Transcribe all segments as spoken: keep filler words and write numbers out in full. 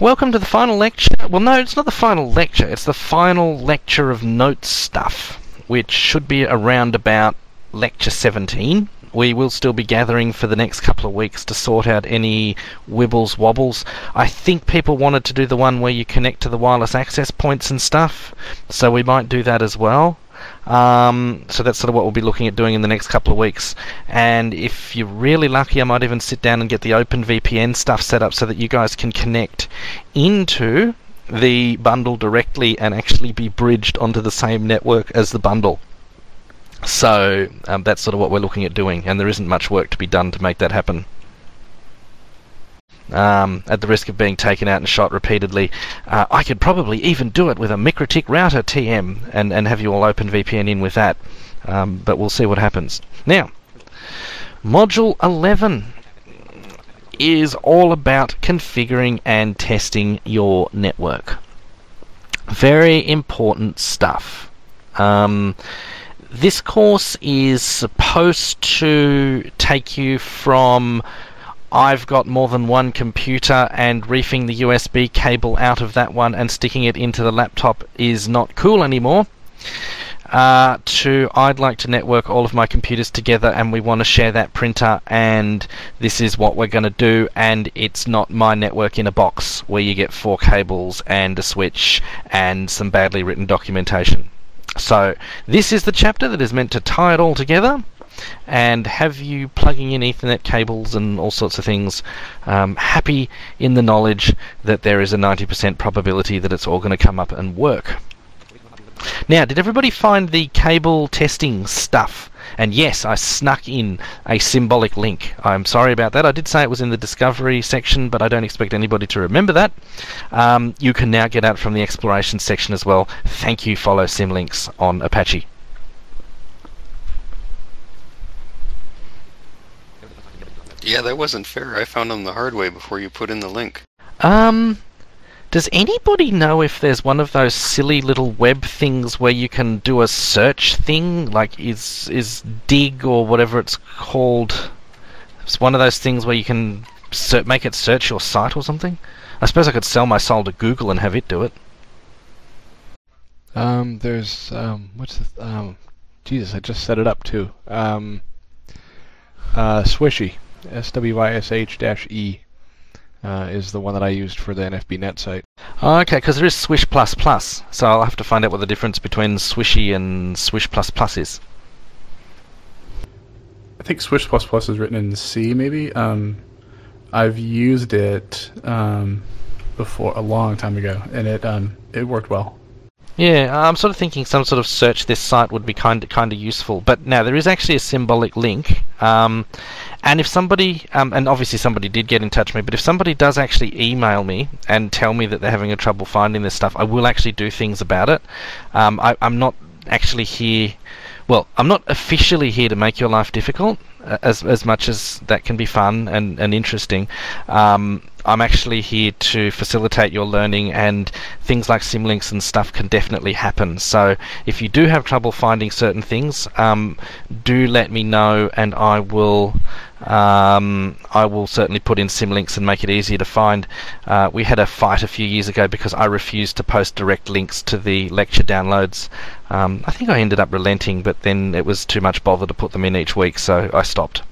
welcome to the final lecture. Well, no, it's not the final lecture. It's the final lecture of notes stuff, which should be around about lecture seventeen. We will still be gathering for the next couple of weeks to sort out any wibbles wobbles. I think people wanted to do the one where you connect to the wireless access points and stuff, so we might do that as well. Um, so that's sort of what we'll be looking at doing in the next couple of weeks. And if you're really lucky, I might even sit down and get the OpenVPN stuff set up so that you guys can connect into the bundle directly and actually be bridged onto the same network as the bundle. So um, that's sort of what we're looking at doing, and there isn't much work to be done to make that happen. Um, at the risk of being taken out and shot repeatedly, uh, I could probably even do it with a MikroTik router T M and, and have you all OpenVPN in with that, um, but we'll see what happens. Now, Module eleven is all about configuring and testing your network. Very important stuff. Um, this course is supposed to take you from I've got more than one computer and reefing the U S B cable out of that one and sticking it into the laptop is not cool anymore, uh, to I'd like to network all of my computers together and we want to share that printer and this is what we're going to do, and it's not my network in a box where you get four cables and a switch and some badly written documentation. So this is the chapter that is meant to tie it all together and have you plugging in Ethernet cables and all sorts of things, um, happy in the knowledge that there is a ninety percent probability that it's all going to come up and work. Now, did everybody find the cable testing stuff? And yes, I snuck in a symbolic link. I'm sorry about that. I did say it was in the discovery section, but I don't expect anybody to remember that. Um, you can now get out from the exploration section as well. Thank you, follow Symlinks on Apache. Yeah, that wasn't fair. I found them the hard way before you put in the link. Um, does anybody know if there's one of those silly little web things where you can do a search thing? Like, is is Dig or whatever it's called? It's one of those things where you can ser- make it search your site or something? I suppose I could sell my soul to Google and have it do it. Um, there's, um, what's the, th- um, Jesus, I just set it up too. Um, uh, Swishy. S W Y S H E uh, is the one that I used for the N F B net site. Oh, okay, because there is Swish plus plus, so I'll have to find out what the difference between Swishy and Swish plus plus is. I think Swish plus plus is written in C, maybe. Um, I've used it um, before a long time ago, and it um, it worked well. Yeah, I'm sort of thinking some sort of search this site would be kind of, kind of useful. But now there is actually a symbolic link. Um, and if somebody, um, and obviously somebody did get in touch with me, but if somebody does actually email me and tell me that they're having a trouble finding this stuff, I will actually do things about it. Um, I, I'm not actually here, well, I'm not officially here to make your life difficult, uh, as as much as that can be fun and, and interesting. Um, I'm actually here to facilitate your learning, and things like Symlinks and stuff can definitely happen. So if you do have trouble finding certain things, um, do let me know, and I will um, I will certainly put in Symlinks and make it easier to find. Uh, we had a fight a few years ago because I refused to post direct links to the lecture downloads. Um, I think I ended up relenting, but then it was too much bother to put them in each week, so I stopped.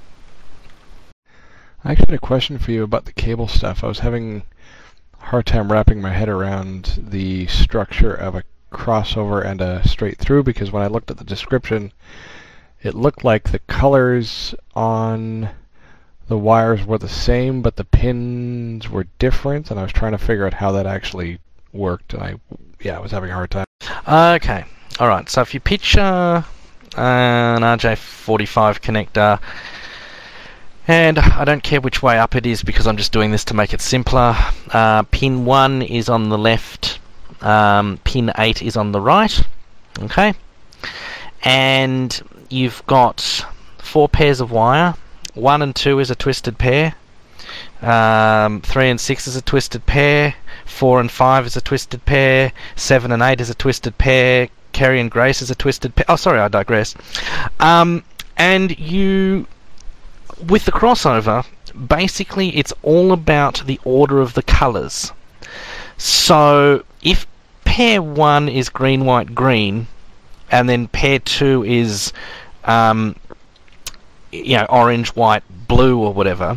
I actually had a question for you about the cable stuff. I was having a hard time wrapping my head around the structure of a crossover and a straight through, because when I looked at the description, it looked like the colors on the wires were the same, but the pins were different, and I was trying to figure out how that actually worked, and I, yeah, I was having a hard time. Okay, alright, so if you picture an R J forty-five connector, and I don't care which way up it is because I'm just doing this to make it simpler. Uh, pin one is on the left, um, pin eight is on the right, okay? And you've got four pairs of wire. One and two is a twisted pair. Um, three and six is a twisted pair. Four and five is a twisted pair. Seven and eight is a twisted pair. Kerry and Grace is a twisted pair. Oh, sorry, I digress. Um, and you... With the crossover, basically it's all about the order of the colours. So if pair one is green, white, green, and then pair two is um, you know, orange, white, blue, or whatever,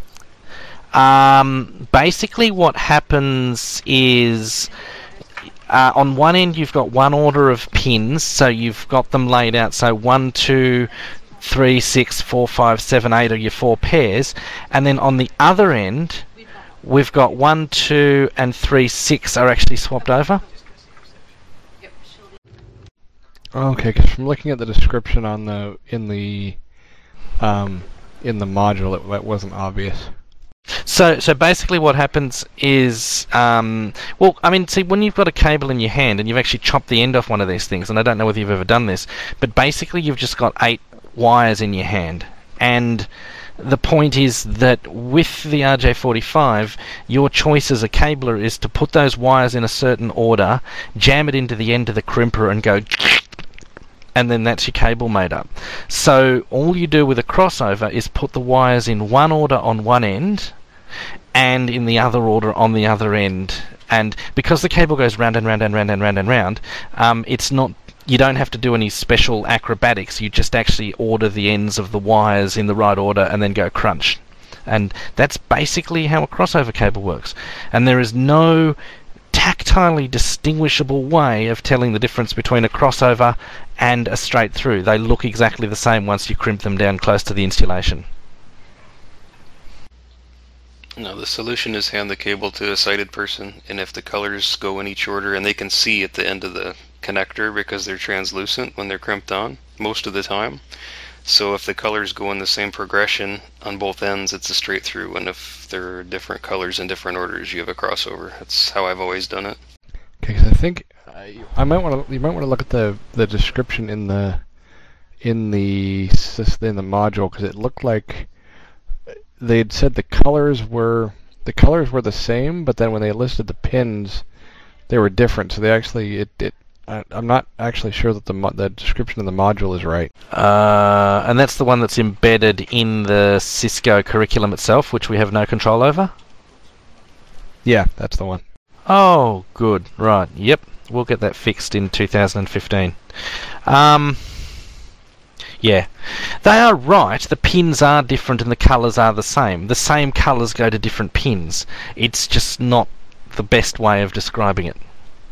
um, basically what happens is uh, on one end you've got one order of pins, so you've got them laid out, so one, two, three, six, four, five, seven, eight are your four pairs, and then on the other end we've got one, two, and three, six are actually swapped over. Okay, because from looking at the description on the in the um, in the module, it, that wasn't obvious. So, so basically, what happens is, um, well, I mean, see, when you've got a cable in your hand and you've actually chopped the end off one of these things, and I don't know whether you've ever done this, but basically, you've just got eight wires in your hand, and the point is that with the R J forty-five, your choice as a cabler is to put those wires in a certain order, jam it into the end of the crimper, and go, and then that's your cable made up. So all you do with a crossover is put the wires in one order on one end, and in the other order on the other end. And because the cable goes round and round and round and round and round, um, it's not. You don't have to do any special acrobatics. You just actually order the ends of the wires in the right order and then go crunch. And that's basically how a crossover cable works. And there is no tactilely distinguishable way of telling the difference between a crossover and a straight through. They look exactly the same once you crimp them down close to the insulation. No, the solution is hand the cable to a sighted person, and if the colors go in each order, and they can see at the end of the connector because they're translucent when they're crimped on most of the time. So if the colors go in the same progression on both ends, it's a straight through, and if there are different colors in different orders, you have a crossover. That's how I've always done it. Okay, because I think I, I might want to. You might want to look at the the description in the in the sys- in the module, because it looked like they had said the colors were the colors were the same, but then when they listed the pins, they were different. So they actually it. it I, I'm not actually sure that the mo- the description of the module is right. Uh, and that's the one that's embedded in the Cisco curriculum itself, which we have no control over? Yeah, that's the one. Oh, good. Right. Yep. We'll get that fixed in two thousand fifteen. Um, yeah. They are right. The pins are different and the colours are the same. The same colours go to different pins. It's just not the best way of describing it.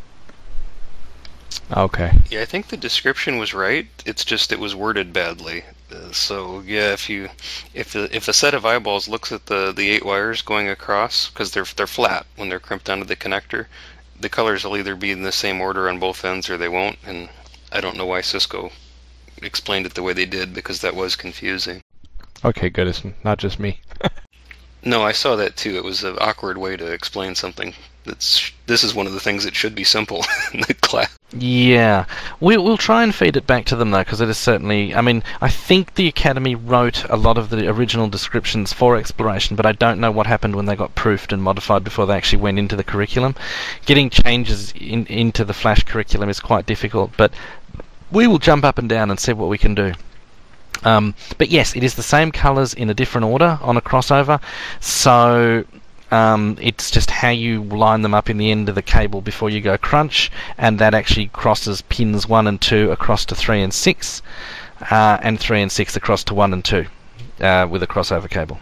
Okay. Yeah, I think the description was right. It's just it was worded badly. Uh, so yeah, if you if the, if a set of eyeballs looks at the, the eight wires going across, because they're they're flat when they're crimped onto the connector, the colors will either be in the same order on both ends or they won't. And I don't know why Cisco explained it the way they did, because that was confusing. Okay, good. It's not just me. No, I saw that too. It was an awkward way to explain something. That's this is one of the things that should be simple in the class. Yeah, we, we'll try and feed it back to them though, because it is certainly. I mean, I think the Academy wrote a lot of the original descriptions for Exploration, but I don't know what happened when they got proofed and modified before they actually went into the curriculum. Getting changes in, into the Flash curriculum is quite difficult, but we will jump up and down and see what we can do. Um, but yes, it is the same colours in a different order on a crossover, so. Um, it's just how you line them up in the end of the cable before you go crunch, and that actually crosses pins one and two across to three and six, uh, and three and six across to one and two, uh, with a crossover cable.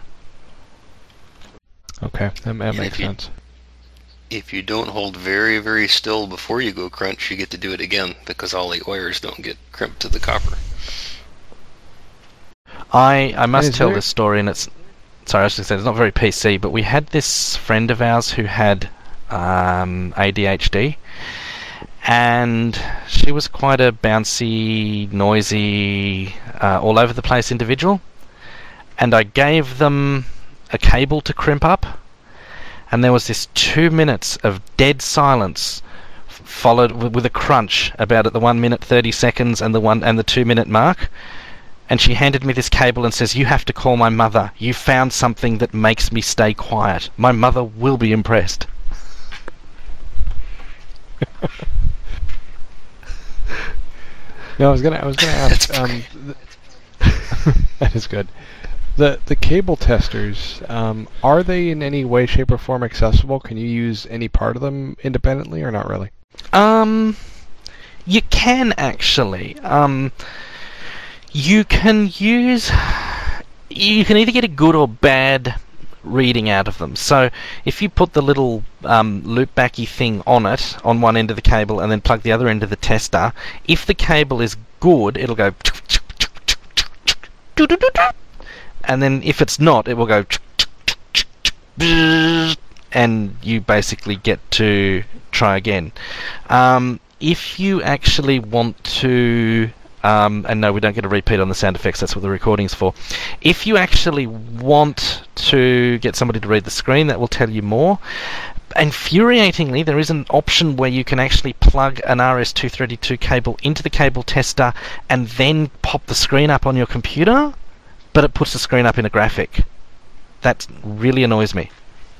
Okay, that, that Yeah, makes if you- sense. If you don't hold very, very still before you go crunch, you get to do it again, because all eight wires don't get crimped to the copper. I I must Is tell there- this story, and it's sorry, I was going to say it's not very P C, but we had this friend of ours who had um, A D H D, and she was quite a bouncy, noisy, uh, all over the place individual. And I gave them a cable to crimp up, and there was this two minutes of dead silence, f- followed with, with a crunch about at the one minute thirty seconds and the one and the two minute mark. And she handed me this cable and says, "You have to call my mother. You found something that makes me stay quiet. My mother will be impressed." No, I was gonna, I was gonna ask. Um, th- that is good. The the cable testers, um, are they in any way, shape, or form accessible? Can you use any part of them independently, or not really? Um, you can actually. Um, you can use. You can either get a good or bad reading out of them. So if you put the little um, loopbacky thing on it, on one end of the cable, and then plug the other end of the tester, if the cable is good, it'll go. And then if it's not, it will go. And you basically get to try again. Um, if you actually want to, um, and no, we don't get a repeat on the sound effects, that's what the recording's for. If you actually want to get somebody to read the screen, that will tell you more. Infuriatingly, there is an option where you can actually plug an R S two thirty-two cable into the cable tester and then pop the screen up on your computer, but it puts the screen up in a graphic. That really annoys me.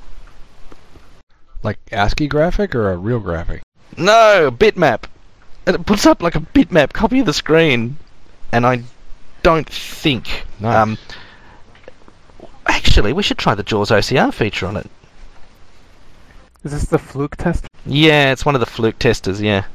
Like ASCII graphic or a real graphic? No, bitmap. It puts up like a bitmap copy of the screen, and I don't think. Nice. Um, actually, we should try the JAWS O C R feature on it. Is this the Fluke test? Yeah, it's one of the Fluke testers. Yeah.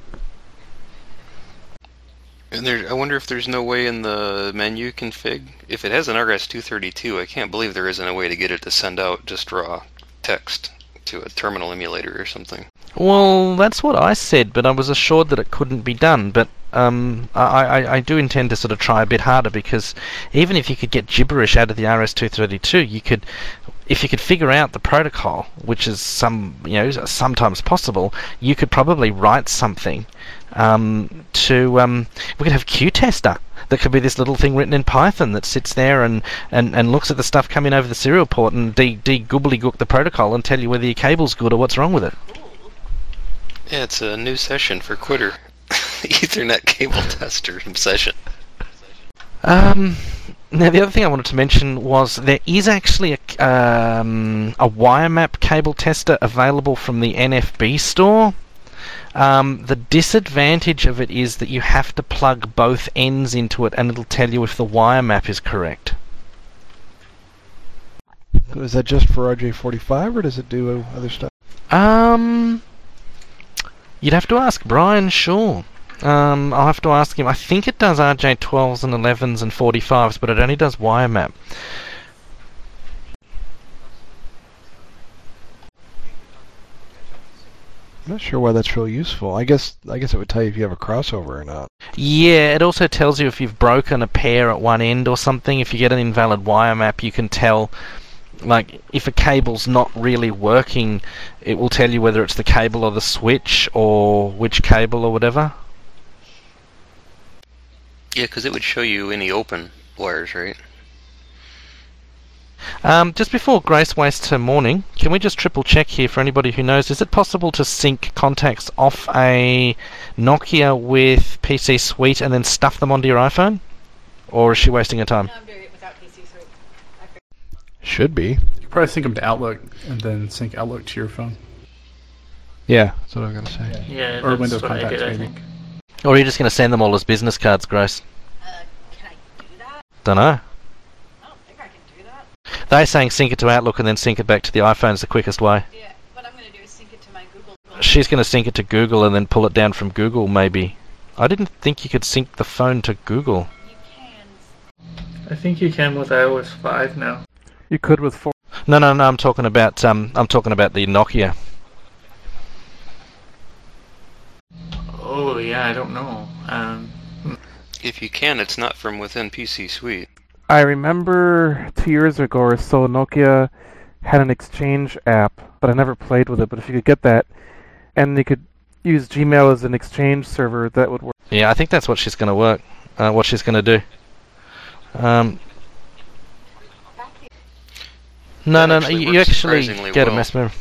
And there, I wonder if there's no way in the menu config. If it has an R S two thirty-two, I can't believe there isn't a way to get it to send out just raw text to a terminal emulator or something. Well, that's what I said, but I was assured that it couldn't be done. But um, I, I, I do intend to sort of try a bit harder, because even if you could get gibberish out of the R S two thirty-two, you could, if you could figure out the protocol, which is some, you know, sometimes possible, you could probably write something um, to. Um, we could have QTester. That could be this little thing written in Python that sits there and, and, and looks at the stuff coming over the serial port and de, de gobbledygook the protocol and tell you whether your cable's good or what's wrong with it. Yeah, it's a new session for Quitter. Ethernet cable tester session. Um, now, the other thing I wanted to mention was there is actually a, um, a WireMap cable tester available from the N F B store. Um, the disadvantage of it is that you have to plug both ends into it, and it'll tell you if the wire map is correct. Is that just for R J forty-five, or does it do other stuff? Um, you'd have to ask Brian Shaw. Um, I'll have to ask him. I think it does R J twelves and elevens and forty-fives, but it only does wire map. I'm not sure why that's real useful. I guess I guess it would tell you if you have a crossover or not. Yeah, it also tells you if you've broken a pair at one end or something. If you get an invalid wire map, you can tell, like, if a cable's not really working, it will tell you whether it's the cable or the switch or which cable or whatever. Yeah, because it would show you any open wires, right? Um, just before Grace wastes her morning, can we just triple check here for anybody who knows, is it possible to sync contacts off a Nokia with P C Suite and then stuff them onto your iPhone? Or is she wasting her time? No, I'm doing it without P C Suite. Should be. You could probably sync them to Outlook and then sync Outlook to your phone. Yeah, that's what I was going to say. Yeah, Or that's Windows what I contacts, did, I maybe. think. Or are you just going to send them all as business cards, Grace? Uh, can I do that? Dunno. I don't think I can do that. They're saying sync it to Outlook and then sync it back to the iPhone is the quickest way. Yeah, what I'm going to do is sync it to my Google. She's going to sync it to Google and then pull it down from Google, maybe. I didn't think you could sync the phone to Google. You can. I think you can with i O S five now. You could with four. No, no, no. I'm talking about um. I'm talking about the Nokia. Oh, yeah, I don't know. Um, If you can, it's not from within P C Suite. I remember two years ago or so, Nokia had an Exchange app, but I never played with it. But if you could get that, and you could use Gmail as an Exchange server, that would work. Yeah, I think that's what she's going to work. Uh, what she's going to do. Um. No, That no, no. actually You works actually surprisingly get a well. mesmer.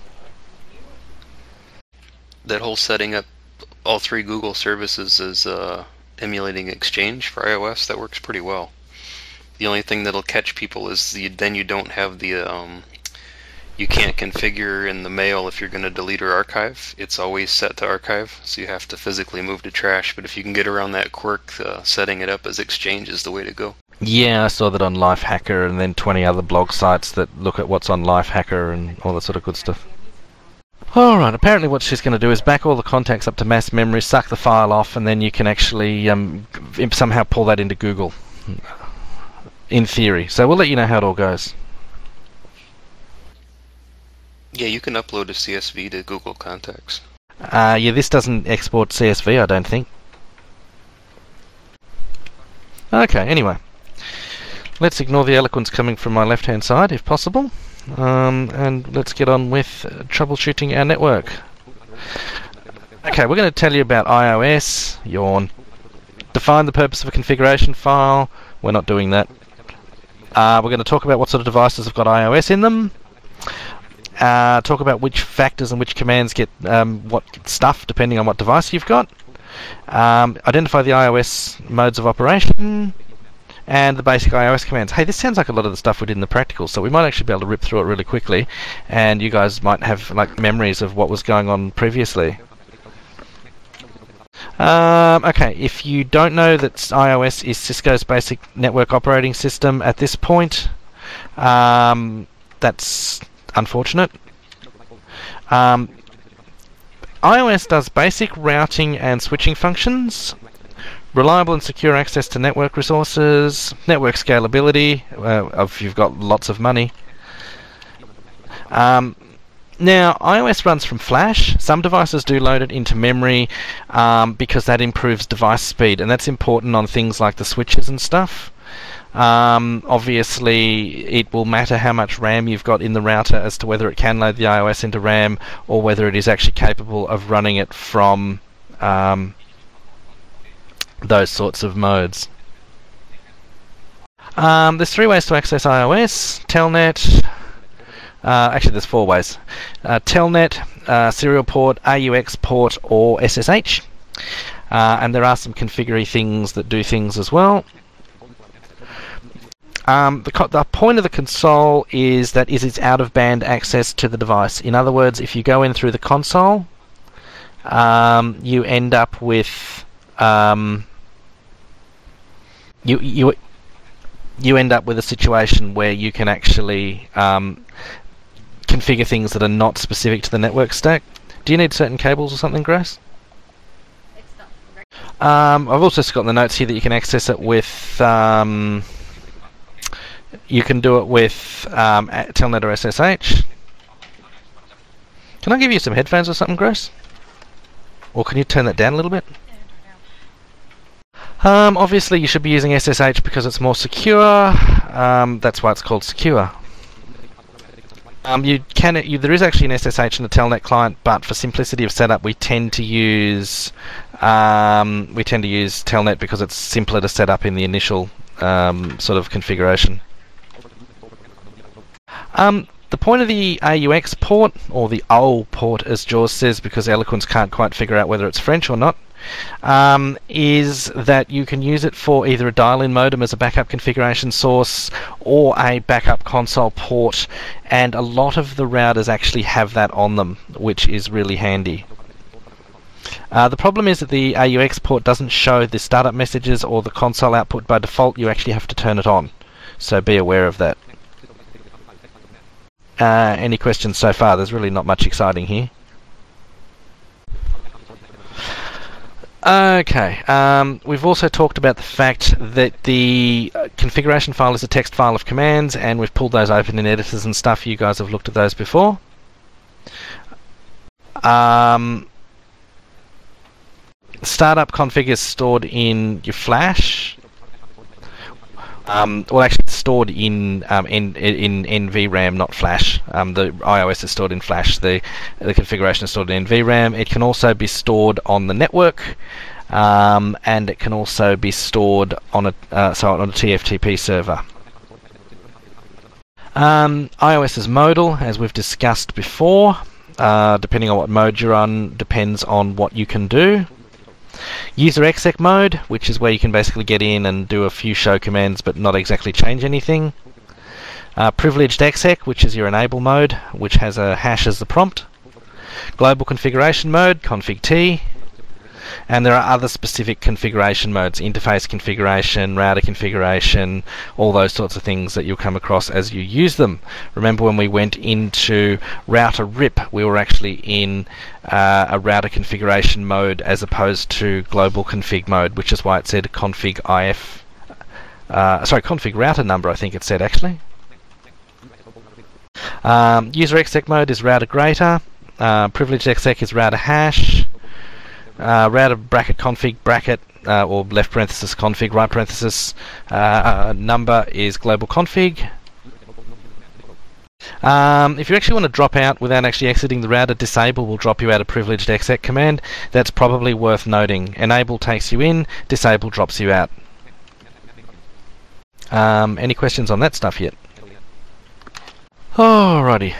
That whole setting up all three Google services as uh, emulating Exchange for iOS, that works pretty well. The only thing that'll catch people is the, then you don't have the um, you can't configure in the mail if you're going to delete or archive. It's always set to archive, so you have to physically move to trash. But if you can get around that quirk, uh, setting it up as Exchange is the way to go. Yeah, I saw that on Lifehacker, and then twenty other blog sites that look at what's on Lifehacker and all that sort of good stuff. Alright, apparently what she's going to do is back all the contacts up to mass memory, suck the file off, and then you can actually um, somehow pull that into Google. In theory. So we'll let you know how it all goes. Yeah, you can upload a C S V to Google Contacts. Uh, yeah, this doesn't export C S V, I don't think. Okay, anyway. Let's ignore the eloquence coming from my left-hand side, if possible. Um, and let's get on with uh, troubleshooting our network. Okay, we're going to tell you about iOS. Yawn. Define the purpose of a configuration file. We're not doing that. Uh, we're going to talk about what sort of devices have got iOS in them. Uh, talk about which factors and which commands get um, what stuff depending on what device you've got. Um, identify the iOS modes of operation. And the basic iOS commands. Hey, this sounds like a lot of the stuff we did in the practical, so we might actually be able to rip through it really quickly, and you guys might have like memories of what was going on previously. Um, okay, if you don't know that iOS is Cisco's basic network operating system at this point, um, that's unfortunate. Um, iOS does basic routing and switching functions. Reliable and secure access to network resources, network scalability, uh, if you've got lots of money. Um, now, iOS runs from Flash. Some devices do load it into memory um, because that improves device speed, and that's important on things like the switches and stuff. Um, obviously, it will matter how much RAM you've got in the router as to whether it can load the iOS into RAM or whether it is actually capable of running it from Um, those sorts of modes. Um, there's three ways to access iOS. Telnet. Uh, actually, there's four ways. Uh, Telnet, uh, serial port, A U X port, or S S H. Uh, and there are some configury things that do things as well. Um, the, co the point of the console is that is it's out-of-band access to the device. In other words, if you go in through the console, um, you end up with um, you you you end up with a situation where you can actually um, configure things that are not specific to the network stack. Do you need certain cables or something, Grace? It's not very Um, I've also got in the notes here that you can access it with. Um, you can do it with um, a- Telnet or S S H. Can I give you some headphones or something, Grace? Or can you turn that down a little bit? Um, obviously, you should be using S S H because it's more secure. Um, that's why it's called secure. Um, you can. You, there is actually an S S H in the Telnet client, but for simplicity of setup, we tend to use um, we tend to use Telnet because it's simpler to set up in the initial um, sort of configuration. Um, the point of the A U X port, or the O port as Jaws says, because Eloquence can't quite figure out whether it's French or not, um, is that you can use it for either a dial-in modem as a backup configuration source or a backup console port, and a lot of the routers actually have that on them, which is really handy. Uh, the problem is that the A U X port doesn't show the startup messages or the console output by default. You actually have to turn it on, so be aware of that. Uh, any questions so far? There's really not much exciting here. Okay, um, we've also talked about the fact that the uh, configuration file is a text file of commands, and we've pulled those open in editors and stuff. You guys have looked at those before. Um, startup config is stored in your Flash. Um, well, actually, it's stored in um, in, in N V RAM, not Flash. Um, the iOS is stored in Flash. The the configuration is stored in N V RAM. It can also be stored on the network, um, and it can also be stored on a uh, so on a T F T P server. Um, iOS is modal, as we've discussed before. Uh, depending on what mode you're on, depends on what you can do. User exec mode, which is where you can basically get in and do a few show commands but not exactly change anything. Uh, privileged exec, which is your enable mode, which has a hash as the prompt. Global configuration mode, config T. And there are other specific configuration modes, interface configuration, router configuration, all those sorts of things that you'll come across as you use them. Remember when we went into router R I P, we were actually in uh, a router configuration mode as opposed to global config mode, which is why it said config I F. Uh, sorry, config router number, I think it said actually. Um, user exec mode is router greater. Uh, privileged exec is router hash. Uh, router bracket config bracket uh, or left parenthesis config right parenthesis uh, number is global config. Um, if you actually want to drop out without actually exiting the router, disable will drop you out of privileged exec command. That's probably worth noting. Enable takes you in, disable drops you out. Um, any questions on that stuff yet? Alrighty.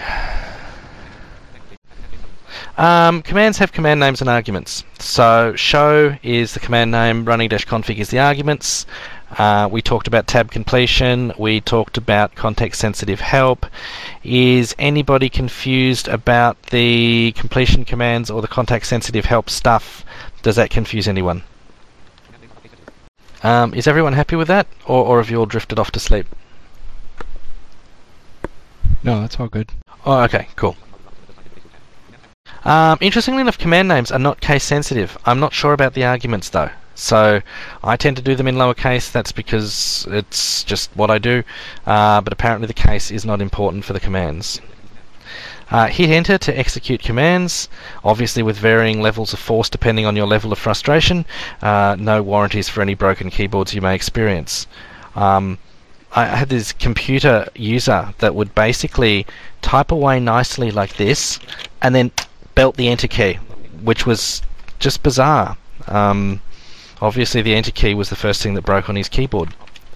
Um, commands have command names and arguments. So show is the command name, running-config is the arguments. Uh, we talked about tab completion. We talked about context-sensitive help. Is anybody confused about the completion commands or the context-sensitive help stuff? Does that confuse anyone? Um, is everyone happy with that, or, or have you all drifted off to sleep? No, that's all good. Oh, okay, cool. Um, interestingly enough, command names are not case sensitive. I'm not sure about the arguments though. So I tend to do them in lowercase. That's because it's just what I do. Uh, but apparently the case is not important for the commands. Uh, hit enter to execute commands, obviously with varying levels of force depending on your level of frustration. Uh, no warranties for any broken keyboards you may experience. Um, I had this computer user that would basically type away nicely like this and then belt the enter key, which was just bizarre. Um, obviously the enter key was the first thing that broke on his keyboard.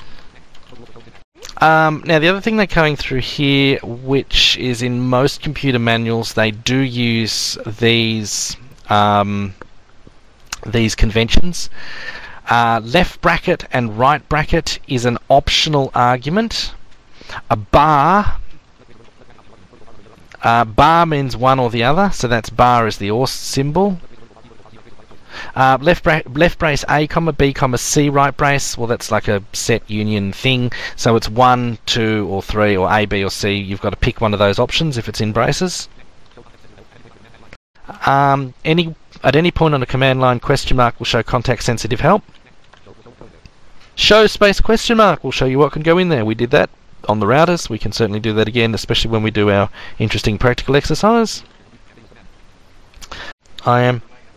Um, now the other thing they're going through here, which is in most computer manuals, they do use these um, these conventions. Uh, left bracket and right bracket is an optional argument. A bar uh, bar means one or the other, so that's bar is the or symbol. Uh, left, bra left brace A, comma B, comma C, right brace, well that's like a set union thing, so it's one, two, or three, or A, B, or C. You've got to pick one of those options if it's in braces. Um, any At any point on a command line, question mark will show context sensitive help. Show space question mark will show you what can go in there. We did that on the routers. We can certainly do that again, especially when we do our interesting practical exercise. I am.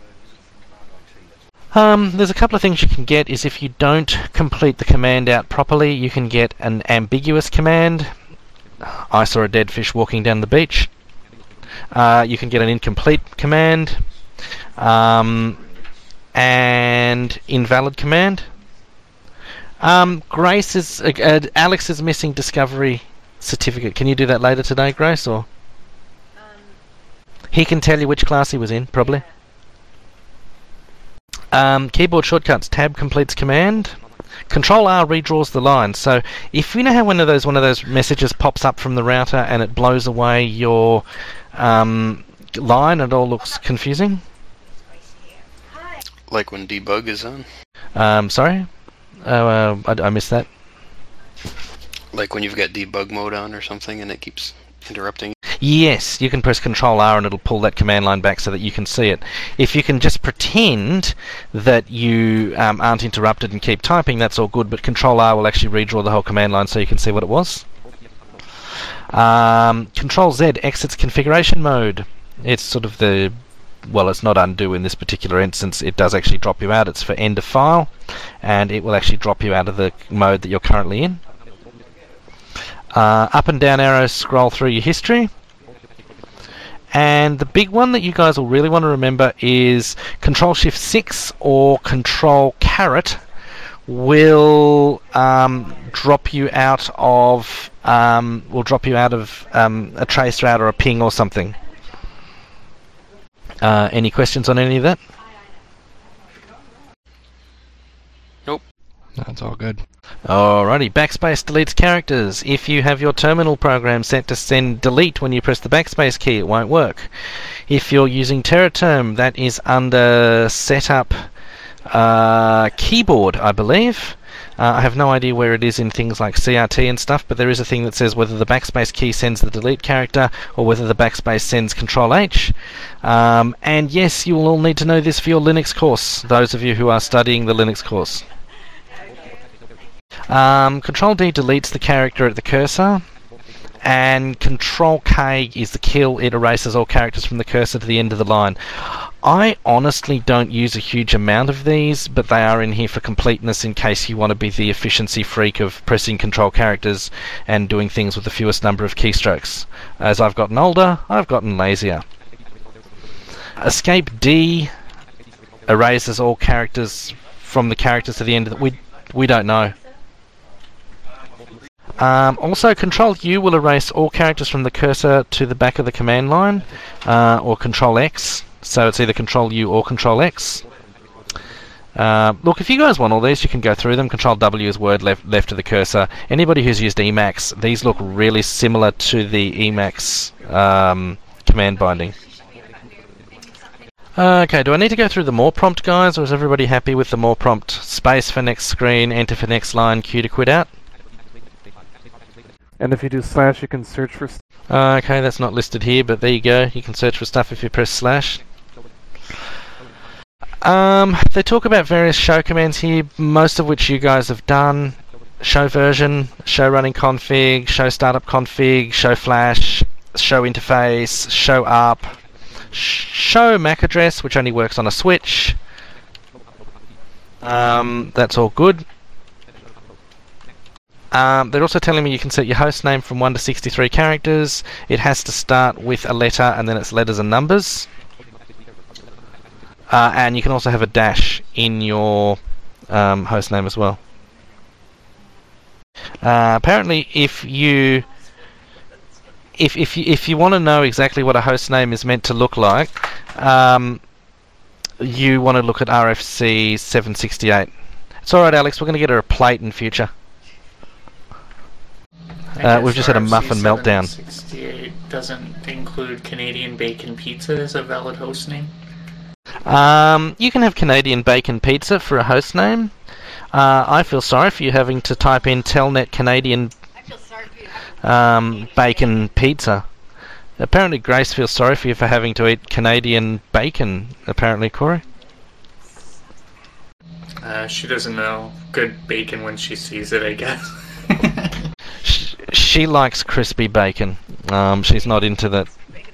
Um, there's a couple of things you can get. Is if you don't complete the command out properly, you can get an ambiguous command. I saw a dead fish walking down the beach. Uh, you can get an incomplete command. Um, and invalid command. Um, Grace is uh, uh, Alex is missing discovery certificate. Can you do that later today, Grace? Or Um, he can tell you which class he was in, probably. Um, keyboard shortcuts. Tab completes command. Control R redraws the line. So if you know how one of those one of those messages pops up from the router and it blows away your um, line, it all looks confusing. Like when debug is on? Um, sorry? Oh, uh, I, I missed that. Like when you've got debug mode on or something and it keeps interrupting? Yes, you can press Control R and it'll pull that command line back so that you can see it. If you can just pretend that you um, aren't interrupted and keep typing, that's all good, but Control R will actually redraw the whole command line so you can see what it was. Um, Control Z exits configuration mode. It's sort of the... well, it's not undo in this particular instance. It does actually drop you out. It's for end of file, and it will actually drop you out of the mode that you're currently in. Uh, up and down arrows scroll through your history. And the big one that you guys will really want to remember is Control Shift six or Control Caret will um, drop you out of um, will drop you out of um, a trace route or a ping or something. Uh, any questions on any of that? Nope. That's all good. Alrighty, backspace deletes characters. If you have your terminal program set to send delete when you press the backspace key, it won't work. If you're using TerraTerm, that is under setup uh, keyboard, I believe. Uh, I have no idea where it is in things like C R T and stuff, but there is a thing that says whether the backspace key sends the delete character or whether the backspace sends Control H. Um, and yes, you will all need to know this for your Linux course, those of you who are studying the Linux course. Um, Control D deletes the character at the cursor, and Control K is the kill. It erases all characters from the cursor to the end of the line. I honestly don't use a huge amount of these, but they are in here for completeness in case you want to be the efficiency freak of pressing control characters and doing things with the fewest number of keystrokes. As I've gotten older, I've gotten lazier. Escape D erases all characters from the characters to the end of the... We, we don't know. Um, also, Control U will erase all characters from the cursor to the back of the command line, uh, or Control X. So it's either Control U or Control X. Uh, look, if you guys want all these, you can go through them. Control W is word left left of the cursor. Anybody who's used Emacs, these look really similar to the Emacs um, command binding. Okay, do I need to go through the more prompt, guys, or is everybody happy with the more prompt? Space for next screen, enter for next line, Q to quit out. And if you do slash, you can search for... St Uh, okay, that's not listed here, but there you go. You can search for stuff if you press slash. Um, they talk about various show commands here, most of which you guys have done. Show version, show running config, show startup config, show flash, show interface, show up, sh show M A C address, which only works on a switch. Um, that's all good. Um, they're also telling me you can set your host name from one to sixty-three characters. It has to start with a letter and then it's letters and numbers. Uh, and you can also have a dash in your um, host name as well. Uh, apparently, if you if if you, if you want to know exactly what a host name is meant to look like, um, you want to look at R F C seven sixty-eight. It's all right, Alex. We're going to get her a plate in future. Uh, we've just had a muffin meltdown. sixty-eight doesn't include Canadian Bacon Pizza as a valid host name. Um, you can have Canadian Bacon Pizza for a host name. Uh, I feel sorry for you having to type in Telnet Canadian um, Bacon Pizza. Apparently Grace feels sorry for you for having to eat Canadian bacon, apparently, Corey. Uh, she doesn't know good bacon when she sees it, I guess. she, she likes crispy bacon. Um, she's not into that.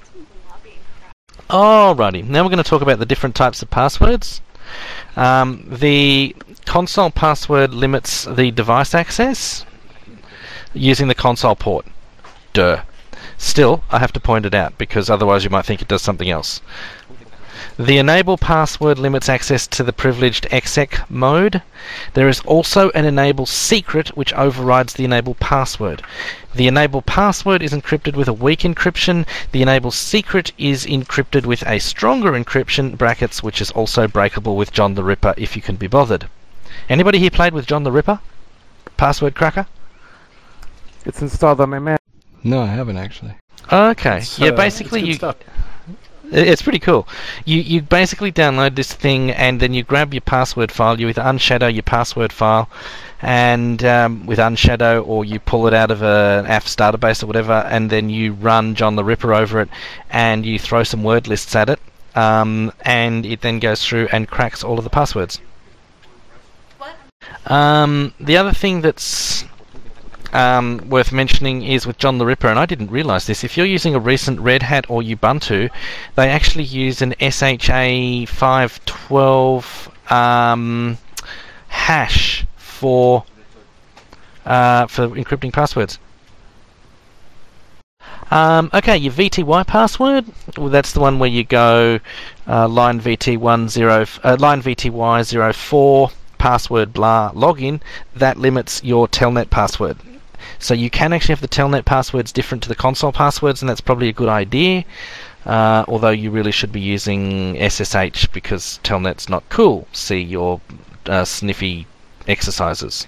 Alrighty, now we're going to talk about the different types of passwords. Um, the console password limits the device access using the console port. Duh. Still, I have to point it out because otherwise you might think it does something else. The enable password limits access to the privileged exec mode. There is also an enable secret which overrides the enable password. The enable password is encrypted with a weak encryption. The enable secret is encrypted with a stronger encryption, brackets, which is also breakable with John the Ripper if you can be bothered. Anybody here played with John the Ripper? Password cracker? It's installed on my Mac. No, I haven't actually. Okay. It's, yeah, uh, basically it's good you... stuff. It's pretty cool. You you basically download this thing and then you grab your password file. You either unshadow your password file, and um, with unshadow, or you pull it out of a, an A F S database or whatever, and then you run John the Ripper over it, and you throw some word lists at it, um, and it then goes through and cracks all of the passwords. What? Um, the other thing that's Um, worth mentioning is with John the Ripper, and I didn't realise this, if you're using a recent Red Hat or Ubuntu, they actually use an S H A five twelve um, hash for uh, for encrypting passwords. Um, okay, your V T Y password, well, that's the one where you go uh, line V T one zero, uh, line V T Y zero four, password blah, login. That limits your Telnet password. So you can actually have the Telnet passwords different to the console passwords, and that's probably a good idea, uh, although you really should be using S S H because Telnet's not cool. See your uh, sniffy exercises.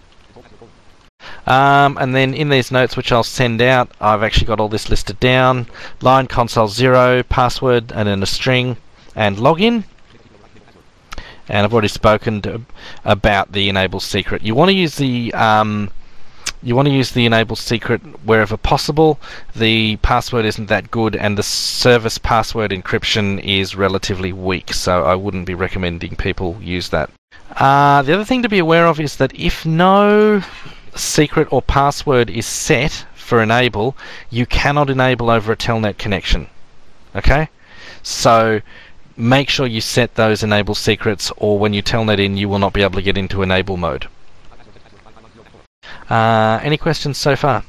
Um, and then in these notes, which I'll send out, I've actually got all this listed down. Line console zero, password, and then a string, and login. and I've already spoken to, about the enable secret. You want to use the um, you want to use the enable secret wherever possible. The password isn't that good, and the service password encryption is relatively weak, so I wouldn't be recommending people use that. Uh, the other thing to be aware of is that if no secret or password is set for enable, you cannot enable over a telnet connection. Okay? So make sure you set those enable secrets, or when you telnet in, you will not be able to get into enable mode. Uh, any questions so far?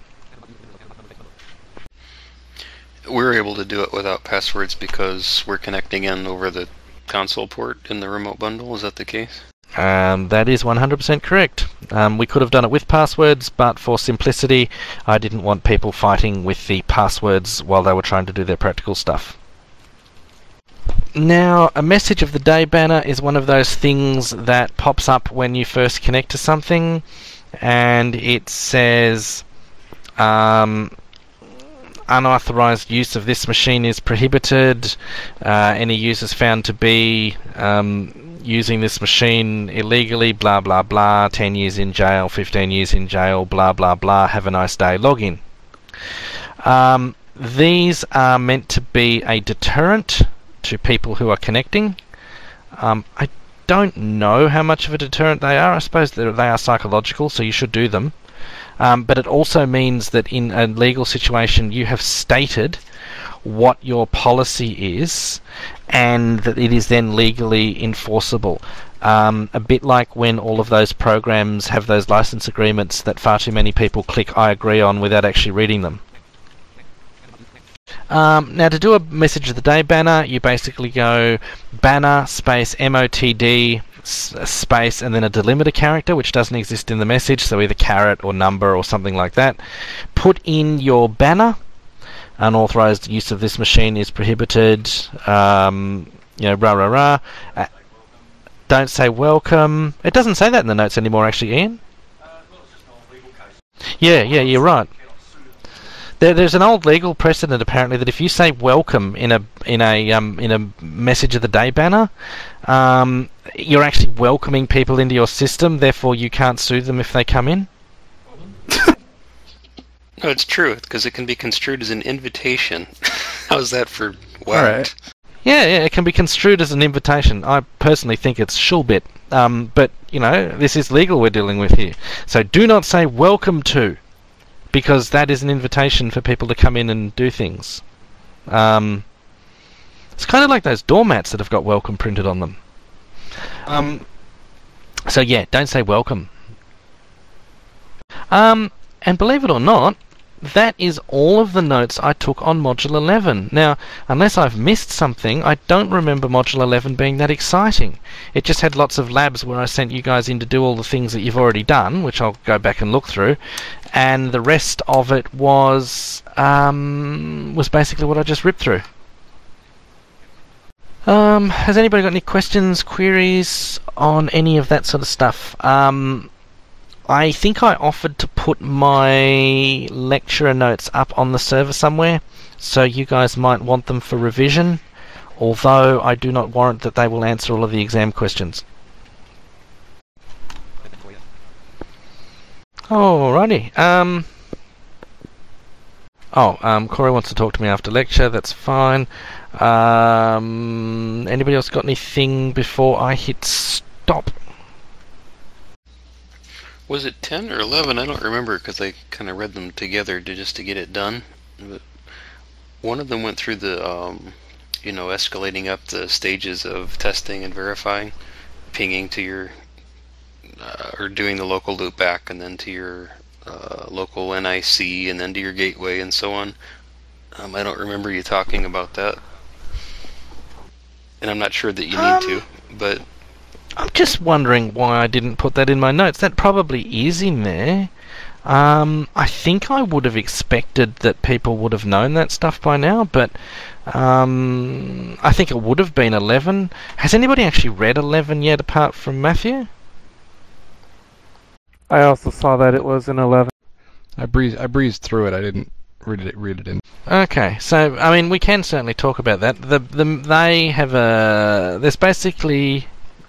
We're able to do it without passwords because we're connecting in over the console port in the remote bundle. Is that the case? Um, that is one hundred percent correct. Um, we could have done it with passwords, but for simplicity, I didn't want people fighting with the passwords while they were trying to do their practical stuff. Now, a message of the day banner is one of those things that pops up when you first connect to something, and it says um, unauthorized use of this machine is prohibited. Uh, any users found to be um, using this machine illegally, blah blah blah, ten years in jail, fifteen years in jail, blah blah blah, have a nice day, login. Um, these are meant to be a deterrent to people who are connecting. Um, I don't know how much of a deterrent they are. I suppose they are psychological, so you should do them. Um, but it also means that in a legal situation you have stated what your policy is, and that it is then legally enforceable. Um, a bit like when all of those programs have those license agreements that far too many people click I agree on without actually reading them. Um, now, to do a message of the day banner, you basically go banner space M O T D space and then a delimiter character, which doesn't exist in the message, so either caret or number or something like that. Put in your banner. Unauthorized use of this machine is prohibited. Um, you know, rah rah rah. Uh, don't say welcome. It doesn't say that in the notes anymore, actually, Ian. Yeah, yeah, you're right. There, there's an old legal precedent apparently that if you say welcome in a in a um, in a message of the day banner, um, you're actually welcoming people into your system. Therefore, you can't sue them if they come in. No, it's true, because it can be construed as an invitation. How's that for what? All right. Yeah, yeah, it can be construed as an invitation. I personally think it's shulbit. Um, but, you know, this is legal we're dealing with here. So do not say welcome to, because that is an invitation for people to come in and do things. Um, it's kind of like those doormats that have got welcome printed on them. Um, so yeah, don't say welcome. Um, and believe it or not, that is all of the notes I took on Module eleven. Now, unless I've missed something, I don't remember Module eleven being that exciting. It just had lots of labs where I sent you guys in to do all the things that you've already done, which I'll go back and look through, and the rest of it was um, was basically what I just ripped through. Um, has anybody got any questions, queries on any of that sort of stuff? Um, I think I offered to put my lecturer notes up on the server somewhere, so you guys might want them for revision, although I do not warrant that they will answer all of the exam questions. Alrighty. Um. Oh, um, Corey wants to talk to me after lecture. That's fine. Um, anybody else got anything before I hit stop? Was it ten or eleven? I don't remember because I kind of read them together to just to get it done. But one of them went through the, um, you know, escalating up the stages of testing and verifying, pinging to your, uh, or doing the local loop back and then to your uh, local N I C and then to your gateway and so on. Um, I don't remember you talking about that. And I'm not sure that you need um, to, but... I'm just wondering why I didn't put that in my notes. That probably is in there. Um, I think I would have expected that people would have known that stuff by now, but um, I think it would have been eleven. Has anybody actually read eleven yet, apart from Matthew? I also saw that it was in eleven. I breezed I breezed through it. I didn't read it read it in. Okay, so I mean we can certainly talk about that. The the they have a there's basically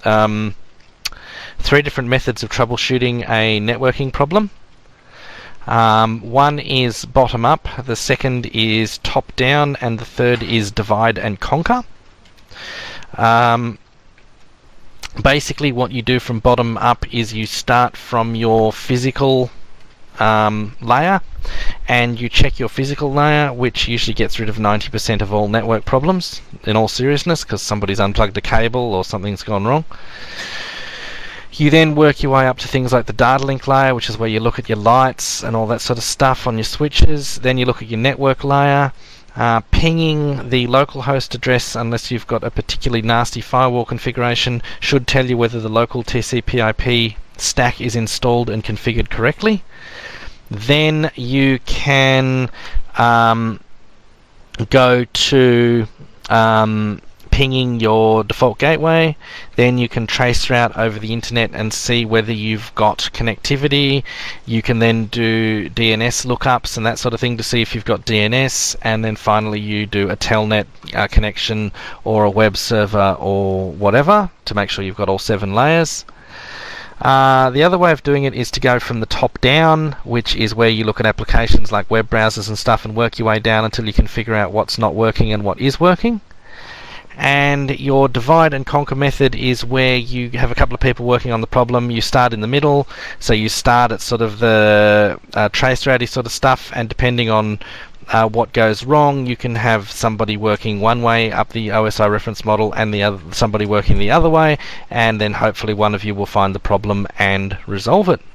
um, three different methods of troubleshooting a networking problem. Um, one is bottom up, the second is top down, and the third is divide and conquer. Um, basically what you do from bottom up is you start from your physical um, layer, and you check your physical layer, which usually gets rid of ninety percent of all network problems, in all seriousness, because somebody's unplugged a cable or something's gone wrong. You then work your way up to things like the data link layer, which is where you look at your lights and all that sort of stuff on your switches. Then you look at your network layer. Uh, pinging the local host address, unless you've got a particularly nasty firewall configuration, should tell you whether the local T C P I P stack is installed and configured correctly. Then you can um, go to um, pinging your default gateway. Then you can trace route over the internet and see whether you've got connectivity. You can then do D N S lookups and that sort of thing to see if you've got D N S, and then finally you do a telnet uh, connection or a web server or whatever to make sure you've got all seven layers. Uh, the other way of doing it is to go from the top down, which is where you look at applications like web browsers and stuff and work your way down until you can figure out what's not working and what is working. And your divide and conquer method is where you have a couple of people working on the problem. You start in the middle, so you start at sort of the uh, trace route sort of stuff, and depending on uh, what goes wrong, you can have somebody working one way up the O S I reference model and the other somebody working the other way, and then hopefully one of you will find the problem and resolve it.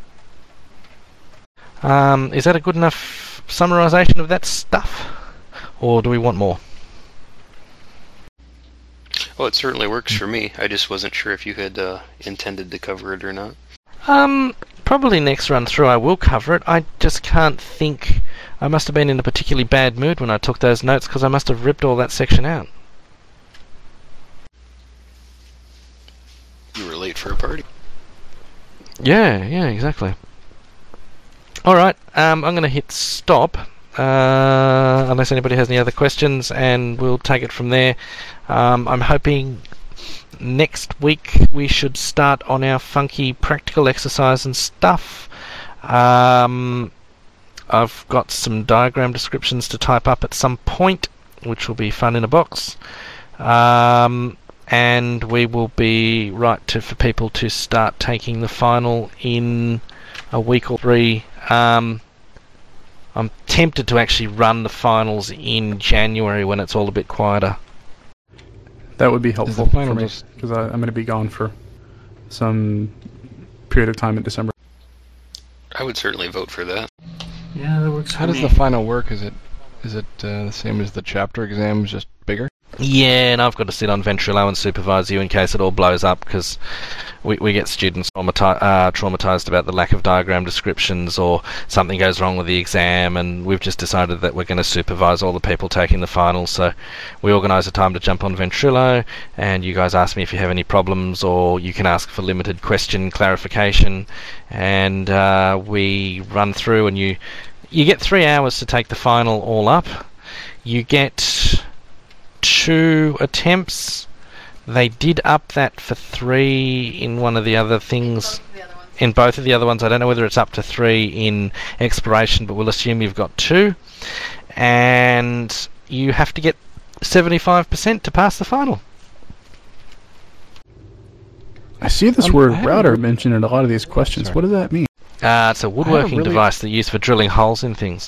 Um, is that a good enough summarization of that stuff, or do we want more? Well, it certainly works for me. I just wasn't sure if you had uh, intended to cover it or not. Um, probably next run through I will cover it. I just can't think. I must have been in a particularly bad mood when I took those notes, because I must have ripped all that section out. You were late for a party. Yeah, yeah, exactly. Alright, um, I'm going to hit stop. Uh, unless anybody has any other questions, and we'll take it from there. Um, I'm hoping next week we should start on our funky practical exercise and stuff. Um, I've got some diagram descriptions to type up at some point, which will be fun in a box. Um, and we will be right to for people to start taking the final in a week or three. Um, I'm tempted to actually run the finals in January when it's all a bit quieter. That would be helpful the for final me, just- because I'm going to be gone for some period of time in December. I would certainly vote for that. Yeah, that works How for does me. the final work? Is it is it uh, the same as the chapter exams, just bigger? Yeah, and I've got to sit on Ventrilo and supervise you in case it all blows up, because we, we get students traumati- uh, traumatized about the lack of diagram descriptions, or something goes wrong with the exam, and we've just decided that we're going to supervise all the people taking the finals. So we organise a time to jump on Ventrilo, and you guys ask me if you have any problems, or you can ask for limited question clarification, and uh, we run through, and you you get three hours to take the final all up. You get two attempts. They did up that for three in one of the other things. Both of the other ones. In both of the other ones. I don't know whether it's up to three in exploration, but we'll assume you've got two. And you have to get seventy-five percent to pass the final. I see this Um, word I haven't router re- mentioned in a lot of these questions. Sorry. What does that mean? Uh, it's a woodworking really- device that's used for drilling holes in things.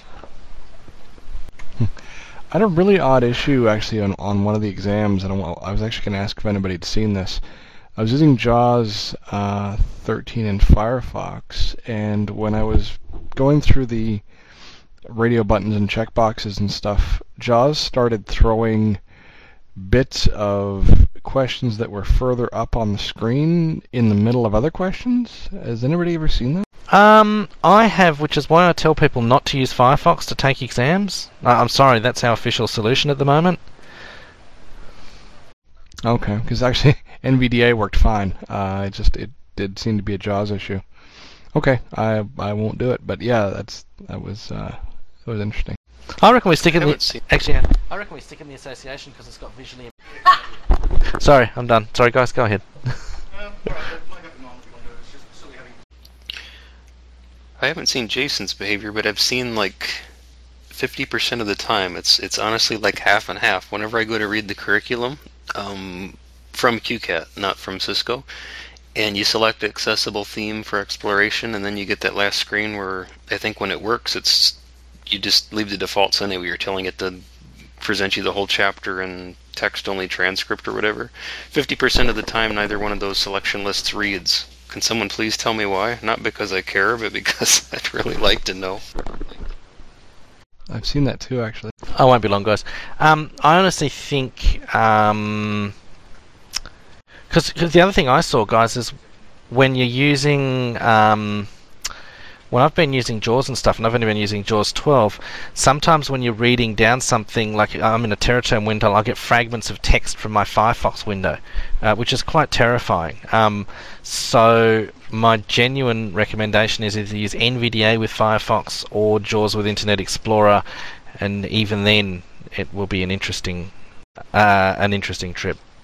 I had a really odd issue actually on, on one of the exams, and I, I was actually going to ask if anybody had seen this. I was using JAWS uh, thirteen in Firefox, and when I was going through the radio buttons and checkboxes and stuff, JAWS started throwing bits of questions that were further up on the screen in the middle of other questions. Has anybody ever seen that? Um, I have, which is why I tell people not to use Firefox to take exams. Uh, I'm sorry, that's our official solution at the moment. Okay, because actually N V D A worked fine. Uh, it just it did seem to be a JAWS issue. Okay, I I won't do it, but yeah, that's that was uh, that was interesting. I reckon we stick I in haven't the seen- actually. I reckon we stick in the association because it's got visually. Sorry, I'm done. Sorry, guys, go ahead. I haven't seen Jason's behavior, but I've seen like fifty percent of the time it's it's honestly like half and half. Whenever I go to read the curriculum um, from Q CAT, not from Cisco, and you select accessible theme for exploration, and then you get that last screen where I think when it works, it's you just leave the defaults anyway. You're telling it to present you the whole chapter in text-only transcript or whatever. fifty percent of the time, neither one of those selection lists reads. Can someone please tell me why? Not because I care, but because I'd really like to know. I've seen that too, actually. I won't be long, guys. Um, I honestly think... Um, Because the other thing I saw, guys, is when you're using... Um, when I've been using JAWS and stuff, and I've only been using JAWS twelve, sometimes when you're reading down something, like I'm in a Terraterm window, I'll get fragments of text from my Firefox window, uh, which is quite terrifying. Um, so my genuine recommendation is either use N V D A with Firefox or JAWS with Internet Explorer, and even then it will be an interesting, uh, an interesting trip.